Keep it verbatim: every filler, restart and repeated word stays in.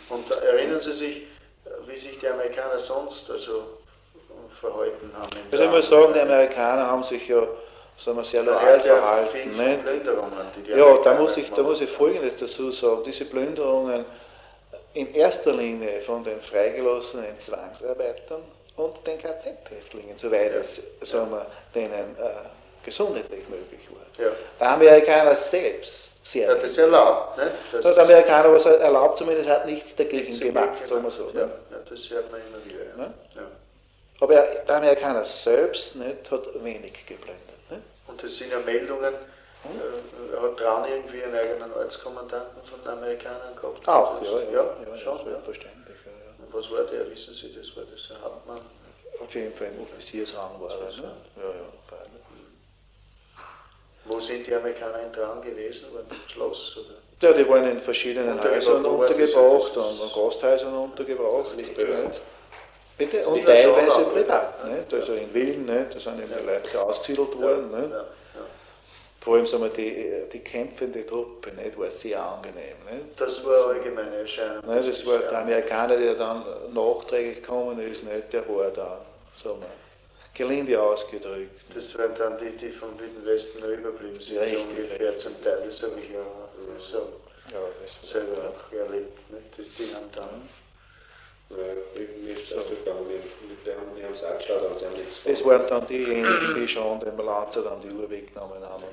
Und erinnern Sie sich, wie sich die Amerikaner sonst also verhalten haben? Also ich muss sagen, die Amerikaner haben sich ja, sagen wir, sehr loyal verhalten. Nicht? Plünderungen, die die ja, da muss, ich, da muss ich Folgendes dazu sagen. Diese Plünderungen in erster Linie von den freigelassenen Zwangsarbeitern und den K Z-Häftlingen, soweit ja. es sagen wir, denen äh, gesundheitlich möglich war. Ja. Der Amerikaner selbst sehr. Ja, das ist erlaubt. Ne? Das der Amerikaner was erlaubt, zumindest hat nichts dagegen nichts gemacht, gemacht, sagen wir so. Ja, ne? ja, das hört man immer wieder. Ja. Ne? Ja. Aber der Amerikaner selbst nicht, hat wenig geplündert. Ne? Und das sind ja Meldungen, hm? äh, hat Traun irgendwie einen eigenen Ortskommandanten von den Amerikanern gehabt? Auch, das, ja, ja, ja, ja, schon. Ja, Ja. Verständlich. Ja, ja. Und was war der, wissen Sie das? War das ein Hauptmann? Auf jeden Fall im Offiziersrang war er. Ne? Ja, ja, freilich. Wo sind die Amerikaner in Traun gewesen? War im Schloss? Oder? Ja, die waren in verschiedenen Häusern untergebracht und in Gasthäusern untergebracht. Also nicht behördlich. Bitte? Und teilweise privat. Nicht? Also in Wien, nicht? Da sind ja Leute ausgesiedelt worden. Ja, nicht? ja, ja. Vor allem sagen wir, die, die kämpfende Truppe nicht, war sehr angenehm. Nicht? Das war eine allgemeine Erscheinung. Nicht? Das war der Amerikaner, der dann nachträglich gekommen ist, nicht? Der war dann, sagen wir, gelinde ausgedrückt. Das waren dann die, die vom Wilden Westen überblieben sind, ja, so ungefähr richtig. Zum Teil. Das habe ich ja so ja, das selber auch erlebt. Nicht? Das, die haben dann. Ja, mir ist es auch gegangen, wir haben es angeschaut, aber sie haben nichts. Das waren dann diejenigen, die schon dem Lanzer dann die Uhr weggenommen haben.